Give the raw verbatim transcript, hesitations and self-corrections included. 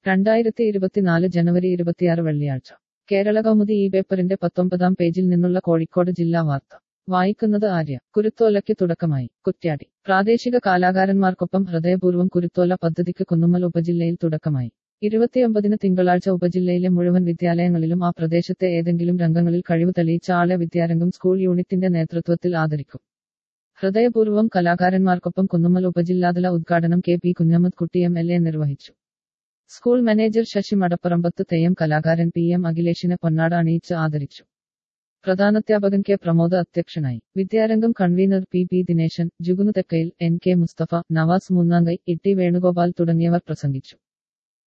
രണ്ടായിരത്തി ഇരുപത്തിനാല് ജനുവരി ഇരുപത്തിയാറ് വെള്ളിയാഴ്ച കേരള കൗമുദി ഈ പേപ്പറിന്റെ പത്തൊമ്പതാം പേജിൽ നിന്നുള്ള കോഴിക്കോട് ജില്ലാ വാർത്ത വായിക്കുന്നത് ആര്യ. കുരുത്തോലയ്ക്ക് തുടക്കമായി. കുറ്റ്യാടി. പ്രാദേശിക കലാകാരന്മാർക്കൊപ്പം ഹൃദയപൂർവ്വം കുരുത്തോല പദ്ധതിക്ക് കുന്നുമ്മൽ ഉപജില്ലയിൽ തുടക്കമായി. ഇരുപത്തിയൊമ്പതിന് തിങ്കളാഴ്ച ഉപജില്ലയിലെ മുഴുവൻ വിദ്യാലയങ്ങളിലും ആ പ്രദേശത്തെ ഏതെങ്കിലും രംഗങ്ങളിൽ കഴിവ് തെളിയിച്ച ആളെ വിദ്യാരംഗം സ്കൂൾ യൂണിറ്റിന്റെ നേതൃത്വത്തിൽ ആദരിക്കും. ഹൃദയപൂർവ്വം കലാകാരന്മാർക്കൊപ്പം കുന്നുമ്മൽ ഉപജില്ലാതല ഉദ്ഘാടനം K P Kunhammad Kutty M L A നിർവഹിച്ചു. സ്കൂൾ മാനേജർ ശശി മടപ്പറമ്പത്ത് തെയ്യം കലാകാരൻ പി എം അഖിലേഷിനെ പൊന്നാട അണിയിച്ച് ആദരിച്ചു. പ്രധാനാധ്യാപകൻ കെ പ്രമോദ് അധ്യക്ഷനായി. വിദ്യാരംഗം convener P P Dineshan, Jugunu Thekkayil, N K Musthafa, Navas Moonnankai, E T Venugopal തുടങ്ങിയവർ പ്രസംഗിച്ചു.